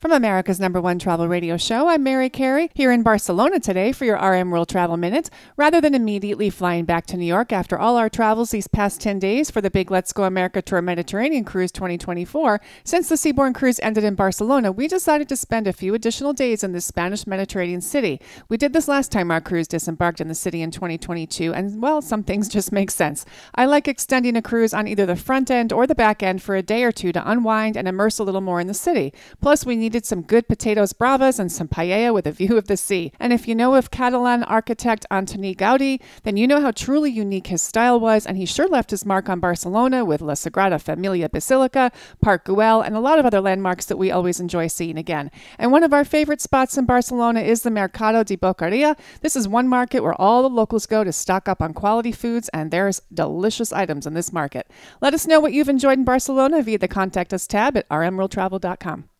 From America's #1 travel radio show, I'm Mary Carey, here in Barcelona today for your RM World Travel Minute. Rather than immediately flying back to New York after all our travels these past 10 days for the big Let's Go America Tour Mediterranean Cruise 2024, since the Seabourn Cruise ended in Barcelona, we decided to spend a few additional days in this Spanish Mediterranean city. We did this last time our cruise disembarked in the city in 2022, and well, some things just make sense. I like extending a cruise on either the front end or the back end for a day or two to unwind and immerse a little more in the city. Plus, we needed some good potatoes bravas and some paella with a view of the sea. And if you know of Catalan architect Antoni Gaudi, then you know how truly unique his style was, and he sure left his mark on Barcelona with La Sagrada Familia Basilica, Park Güell, and a lot of other landmarks that we always enjoy seeing again. And one of our favorite spots in Barcelona is the Mercado de Boqueria. This is one market where all the locals go to stock up on quality foods, and there's delicious items in this market. Let us know what you've enjoyed in Barcelona via the Contact Us tab at rmworldtravel.com.